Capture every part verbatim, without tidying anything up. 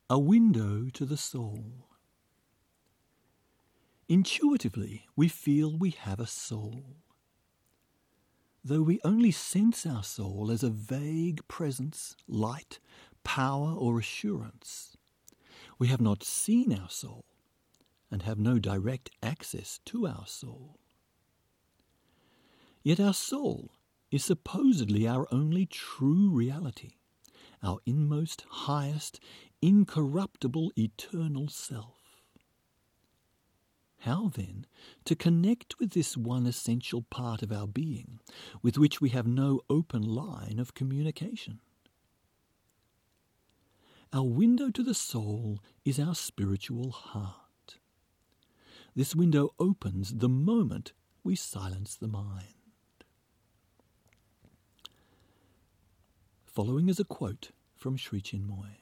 A window to the soul. Intuitively, we feel we have a soul. Though we only sense our soul as a vague presence, light, power, or assurance, we have not seen our soul and have no direct access to our soul. Yet our soul is supposedly our only true reality, our inmost, highest, incorruptible, eternal self. How, then, to connect with this one essential part of our being, with which we have no open line of communication? Our window to the soul is our spiritual heart. This window opens the moment we silence the mind. Following is a quote from Sri Chinmoy.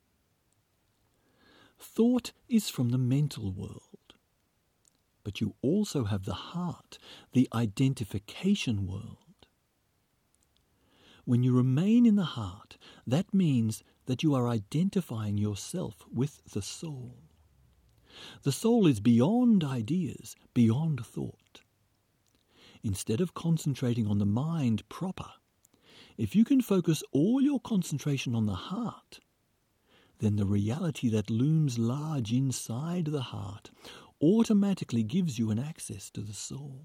Thought is from the mental world, but you also have the heart, the identification world. When you remain in the heart, that means that you are identifying yourself with the soul. The soul is beyond ideas, beyond thought. Instead of concentrating on the mind proper, if you can focus all your concentration on the heart, then the reality that looms large inside the heart automatically gives you an access to the soul.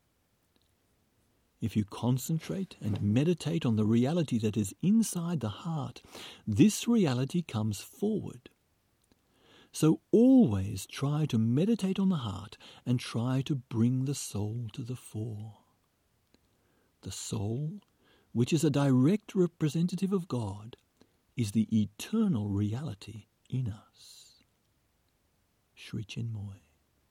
If you concentrate and meditate on the reality that is inside the heart, this reality comes forward. So always try to meditate on the heart and try to bring the soul to the fore. The soul, which is a direct representative of God, is the eternal reality in us. Sri Chinmoy.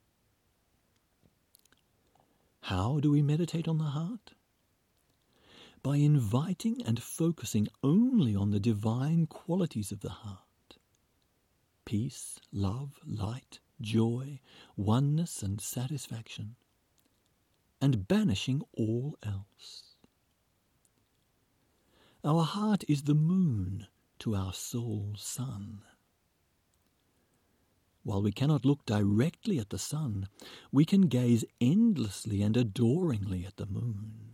How do we meditate on the heart? By inviting and focusing only on the divine qualities of the heart. Peace, love, light, joy, oneness and satisfaction, and banishing all else. Our heart is the moon to our soul's sun. While we cannot look directly at the sun, we can gaze endlessly and adoringly at the moon.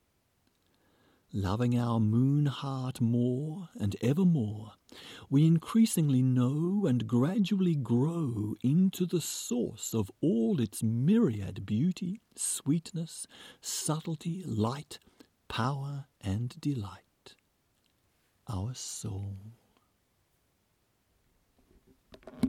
Loving our moon heart more and ever more, we increasingly know and gradually grow into the source of all its myriad beauty, sweetness, subtlety, light, power, and delight. Our soul.